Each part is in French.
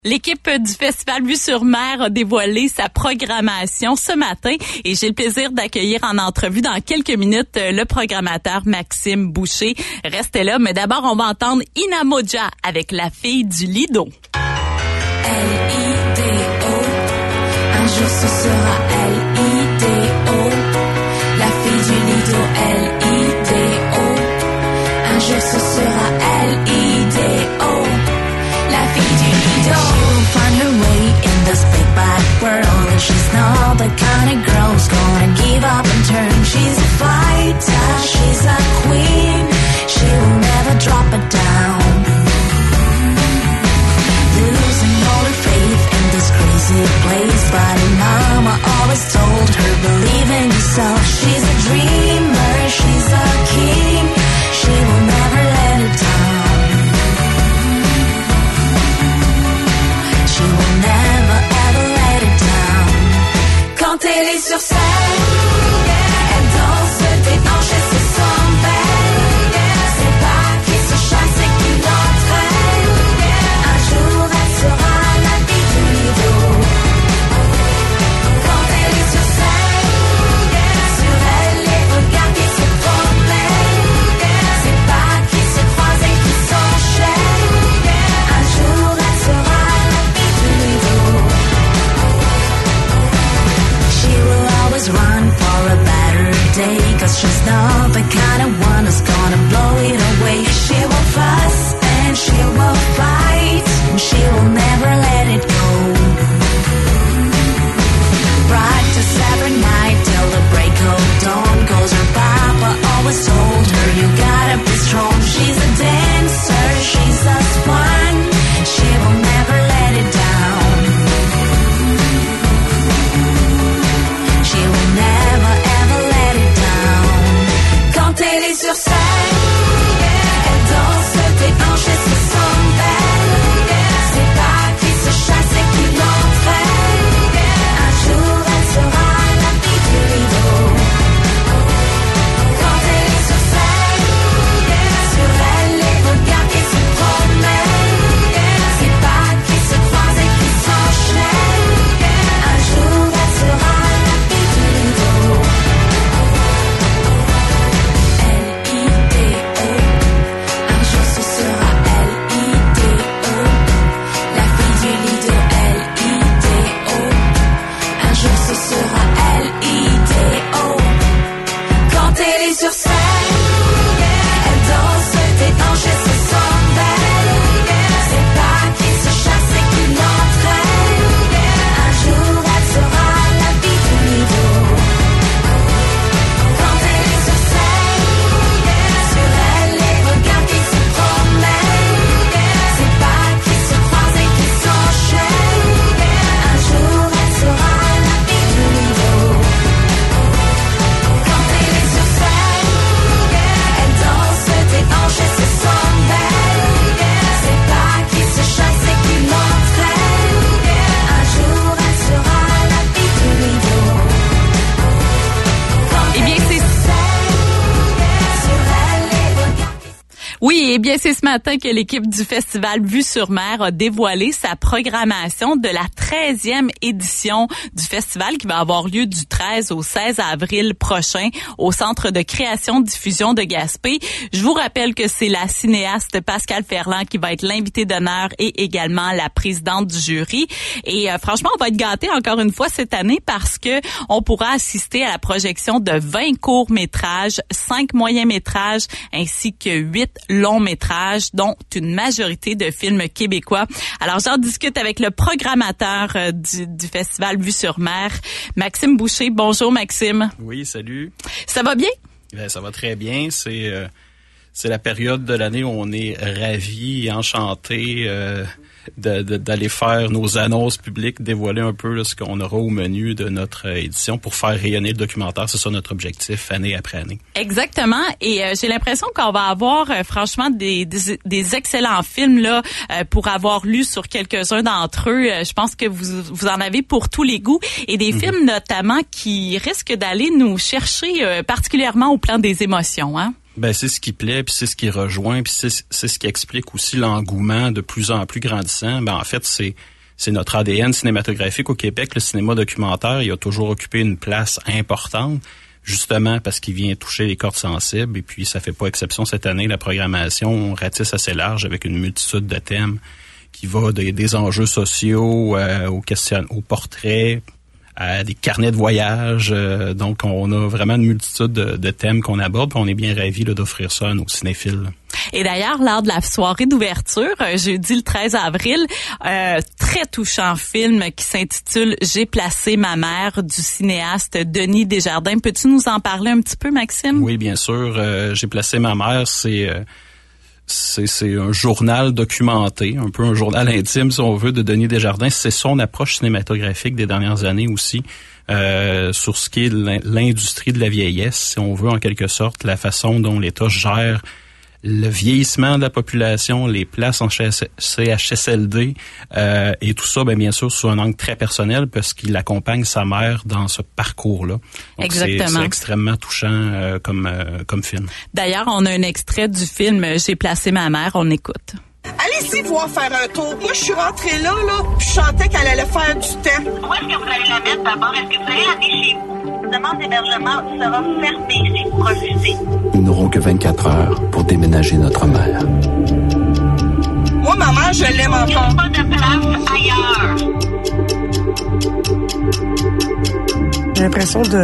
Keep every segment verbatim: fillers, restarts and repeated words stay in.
L'équipe du Festival Vue sur Mer a dévoilé sa programmation ce matin et j'ai le plaisir d'accueillir en entrevue dans quelques minutes le programmateur Maxime Boucher. Restez là, mais d'abord on va entendre Ina Moja avec La fille du Lido. L I D O, un jour ce sera L I D O, la fille du Lido. L I D O, un jour ce sera L I D O, la fille du Lido. She will find her way in this big bad world. She's not the kind of girl who's gonna give up and turn. She's a fighter, she's a queen. She will never drop it down. Losing all her faith in this crazy place, but her mama always told her, believe in yourself. She's a dreamer, she's a king. She will never let it down. She will never ever let it down. Quand elle est sur scène, elle danse, déhanche et se sent belle. C'est pas qui se chasse et qui l'entraîne. Un jour elle sera la fille du Lido. Quand elle est sur scène, sur elle les regards qui se promènent. C'est pas qui se croisent et qui s'enchaînent. Un jour elle sera la fille du Lido. She will always run for a better day, 'cause she's not the kind of one who's gonna blow it away. She will fuss and she will fight, and she will never let it go. Practice every night till the break of dawn, 'cause her papa always told her, you gotta be strong. She's a dancer, she's a swan, she will never let it down. She will never ever let it down. Quand elle est sur scène, elle danse, déhanche et se sent belle. C'est pas qui se chasse et qui l'entraîne. Un jour elle sera la fille du Lido. Quand elle est sur scène, sur elle les regards qui se promènent. C'est pas qui se croisent et qui s'enchaînent. Un jour elle sera la fille du Lido. L I D O, un jour ce sera L I D O, la fille du Lido. L I D O, un jour ce sera L I D O. Quand elle est sur scène, elle danse, déhanche et se sent belle. C'est pas qui se chasse et qui l'entraîne. Un jour elle sera la fille du Lido. Quand elle est sur scène, sur elle les regards qui se promènent. C'est pas qui se croisent et qui s'enchaînent. Un jour elle sera la fille du Lido. Quand elle est sur scène, elle danse, déhanche et se sent belle. C'est pas qui se chasse et qui l'entraîne. Un jour elle sera la fille du Lido. Quand Eh bien, elle c'est est sur scène, sur elle les regards qui se Oui, eh bien c'est ce matin que l'équipe du Festival Vue sur Mer a dévoilé sa programmation de la treizième édition du festival qui va avoir lieu du treize au seize avril prochain au Centre de création-diffusion de Gaspé. Je vous rappelle que c'est la cinéaste Pascale Ferland qui va être l'invitée d'honneur et également la présidente du jury. Et euh, franchement, on va être gâtés encore une fois cette année parce que on pourra assister à la projection de vingt courts-métrages, cinq moyens-métrages ainsi que huit longs-métrages, dont une majorité de films québécois. Alors, j'en discute avec le programmateur euh, du, du Festival Vue sur Mer, Maxime Boucher. Bonjour, Maxime. Oui, salut. Ça va bien? Ben, ça va très bien. C'est euh, c'est la période de l'année où on est ravis et enchantés euh, de, de, d'aller faire nos annonces publiques, dévoiler un peu là, ce qu'on aura au menu de notre édition pour faire rayonner le documentaire. C'est ça notre objectif, année après année. Exactement. Et euh, j'ai l'impression qu'on va avoir euh, franchement des, des, des excellents films là euh, pour avoir lu sur quelques-uns d'entre eux. Euh, je pense que vous, vous en avez pour tous les goûts. Et des mm-hmm. films notamment qui risquent d'aller nous chercher euh, particulièrement au plan des émotions, hein? Ben c'est ce qui plaît, puis c'est ce qui rejoint, puis c'est, c'est ce qui explique aussi l'engouement de plus en plus grandissant. Ben en fait, c'est c'est notre A D N cinématographique au Québec. Le cinéma documentaire, il a toujours occupé une place importante, justement parce qu'il vient toucher les cordes sensibles. Et puis, ça fait pas exception cette année. La programmation ratisse assez large avec une multitude de thèmes qui va des, des enjeux sociaux euh, aux questions, aux portraits, à des carnets de voyage. Euh, donc, on a vraiment une multitude de, de thèmes qu'on aborde. Puis on est bien ravis là, d'offrir ça à nos cinéphiles. Et d'ailleurs, lors de la soirée d'ouverture, euh, jeudi le treize avril, euh, très touchant film qui s'intitule « J'ai placé ma mère » du cinéaste Denis Desjardins. Peux-tu nous en parler un petit peu, Maxime? Oui, bien sûr. Euh, « J'ai placé ma mère », c'est... Euh, C'est, c'est un journal documenté, un peu un journal intime, si on veut, de Denis Desjardins. C'est son approche cinématographique des dernières années aussi, euh, sur ce qui est l'industrie de la vieillesse, si on veut, en quelque sorte, la façon dont l'État gère le vieillissement de la population, les places en C H S L D, euh, et tout ça, ben, bien sûr, sous un angle très personnel, parce qu'il accompagne sa mère dans ce parcours-là. Donc, exactement. C'est, c'est extrêmement touchant euh, comme, euh, comme film. D'ailleurs, on a un extrait du film « J'ai placé ma mère », on écoute. Allez-y voir faire un tour. Moi, je suis rentrée là, là, puis je sentais qu'elle allait faire du temps. Où est-ce que vous allez la mettre d'abord? Est-ce que vous allez l'amener chez vous? La demande d'hébergement sera fermée si vous refusez. Nous n'aurons que vingt-quatre heures pour déménager notre mère. Moi, ma mère, je l'aime encore. Il n'y a pas de place ailleurs. J'ai l'impression de...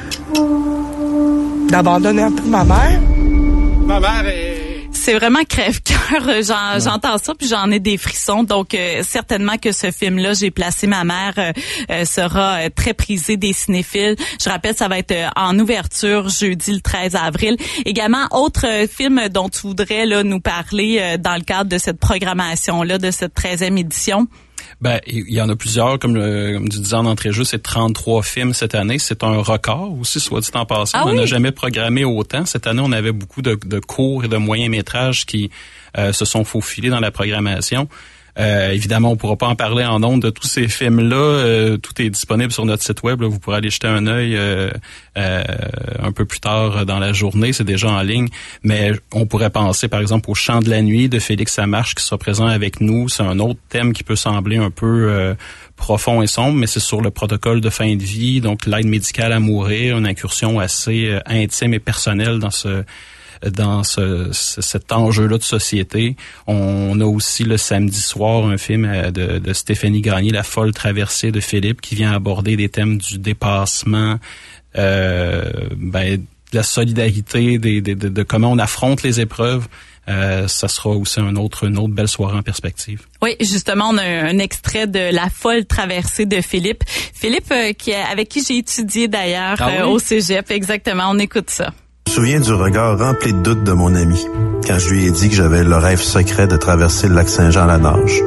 d'abandonner un peu ma mère. Ma mère est... C'est vraiment crève-cœur. J'en, j'entends ça puis j'en ai des frissons. Donc euh, certainement que ce film-là, J'ai placé ma mère, euh, euh, sera euh, très prisé des cinéphiles. Je rappelle, ça va être euh, en ouverture jeudi le treize avril. Également, autre euh, film dont tu voudrais là nous parler euh, dans le cadre de cette programmation-là, de cette treizième édition. Ben, il y en a plusieurs, comme, le, comme tu disais en entrée-jeu, c'est trente-trois films cette année. C'est un record aussi, soit dit en passant. Ah on oui? n'a jamais programmé autant. Cette année, on avait beaucoup de, de courts et de moyens métrages qui euh, se sont faufilés dans la programmation. Euh, évidemment, on pourra pas en parler en ondes de tous ces films-là. Euh, tout est disponible sur notre site web. Là. Vous pourrez aller jeter un œil euh, euh, un peu plus tard dans la journée. C'est déjà en ligne. Mais on pourrait penser, par exemple, au Chant de la nuit de Félix Samarche qui sera présent avec nous. C'est un autre thème qui peut sembler un peu euh, profond et sombre, mais c'est sur le protocole de fin de vie, donc l'aide médicale à mourir, une incursion assez euh, intime et personnelle dans ce dans ce, ce, cet enjeu-là de société. On a aussi le samedi soir un film de, de Stéphanie Gagné, La folle traversée de Philippe, qui vient aborder des thèmes du dépassement, euh, ben, de la solidarité, des, des, de, de comment on affronte les épreuves. Euh, ça sera aussi un autre, une autre belle soirée en perspective. Oui, justement, on a un extrait de La folle traversée de Philippe. Philippe, euh, qui, avec qui j'ai étudié d'ailleurs ah oui? euh, au Cégep, exactement. On écoute ça. Je me souviens du regard rempli de doute de mon ami quand je lui ai dit que j'avais le rêve secret de traverser le lac Saint-Jean à la nage.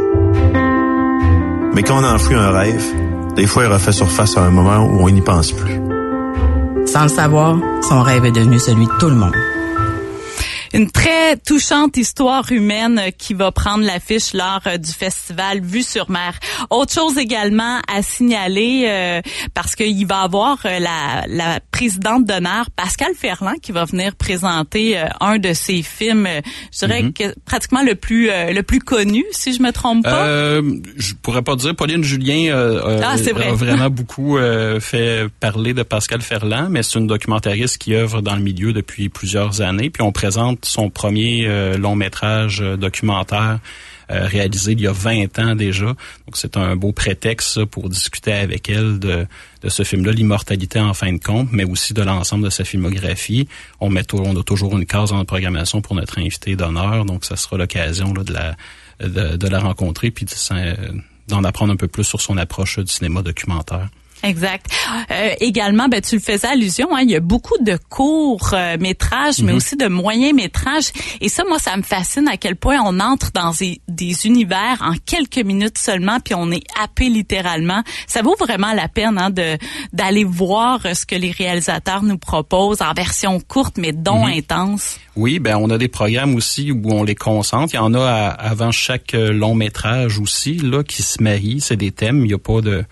Mais quand on enfouit un rêve, des fois il refait surface à un moment où on n'y pense plus. Sans le savoir, son rêve est devenu celui de tout le monde. Une très touchante histoire humaine qui va prendre l'affiche lors du festival Vue sur mer. Autre chose également à signaler, euh, parce qu'il va y avoir la, la présidente d'honneur, Pascale Ferland, qui va venir présenter euh, un de ses films, euh, je dirais mm-hmm. que pratiquement le plus euh, le plus connu, si je me trompe pas. Euh, je pourrais pas dire. Pauline Julien euh, ah, c'est vrai. a vraiment beaucoup euh, fait parler de Pascale Ferland, mais c'est une documentariste qui œuvre dans le milieu depuis plusieurs années, puis on présente son premier euh, long métrage euh, documentaire euh, réalisé il y a vingt ans déjà. Donc c'est un beau prétexte pour discuter avec elle de, de ce film-là, L'immortalité en fin de compte, mais aussi de l'ensemble de sa filmographie. On met on a toujours une case en programmation pour notre invité d'honneur, donc ça sera l'occasion là, de la de, de la rencontrer puis de, d'en apprendre un peu plus sur son approche du cinéma documentaire. Exact. Euh, également, ben tu le faisais allusion, hein, il y a beaucoup de courts euh, métrages, mm-hmm. mais aussi de moyens métrages. Et ça, moi, ça me fascine à quel point on entre dans des, des univers en quelques minutes seulement, puis on est happé littéralement. Ça vaut vraiment la peine hein, de d'aller voir ce que les réalisateurs nous proposent en version courte, mais dont mm-hmm. intense. Oui, ben on a des programmes aussi où on les concentre. Il y en a à, avant chaque long métrage aussi là qui se marient. C'est des thèmes. Il n'y a pas de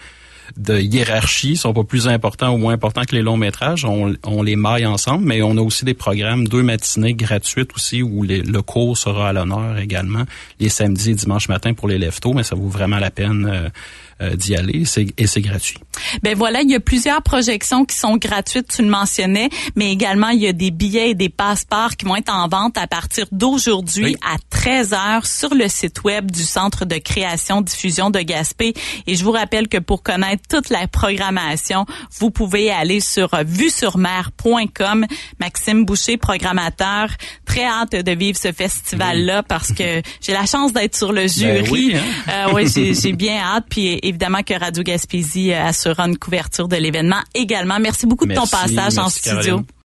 de hiérarchie, ils sont pas plus importants ou moins importants que les longs métrages. On, on les maille ensemble, mais on a aussi des programmes, deux matinées gratuites aussi où les, le cours sera à l'honneur également, les samedis et dimanches matin pour les lève-tôt, mais ça vaut vraiment la peine euh, euh, d'y aller c'est, et c'est gratuit. Ben voilà, il y a plusieurs projections qui sont gratuites, tu le mentionnais, mais également il y a des billets et des passeports qui vont être en vente à partir d'aujourd'hui oui. à treize heures sur le site web du Centre de création diffusion de Gaspé. Et je vous rappelle que pour connaître toute la programmation, vous pouvez aller sur vue sur mer point com. Maxime Boucher, programmateur, très hâte de vivre ce festival-là oui. parce que j'ai la chance d'être sur le jury. Ben oui, hein? euh, ouais, j'ai, j'ai bien hâte. Puis évidemment que Radio Gaspésie assurera une couverture de l'événement également. Merci beaucoup de merci, ton passage en merci, studio. Caroline.